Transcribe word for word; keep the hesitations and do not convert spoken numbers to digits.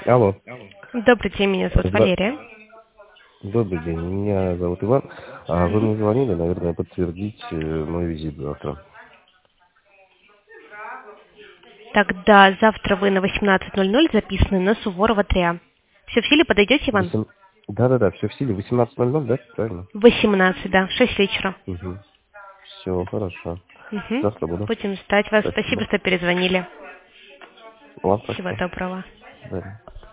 Алло. Добрый день, меня зовут Зда- Валерия. Добрый день, меня зовут Иван. А вы Мгм. мне звонили, наверное, подтвердить э, мой визит завтра. Тогда завтра вы на восемнадцать ноль ноль записаны на Суворова три А. Все в силе, подойдете, Иван? Восем- Да-да-да, все в силе. восемнадцать ноль ноль, да? Правильно? восемнадцать, да, шесть вечера. Угу. Все, хорошо. Угу. Завтра буду. Будем ждать вас. Спасибо, Спасибо. что перезвонили. Вам Всего спасибо. доброго. До свидания.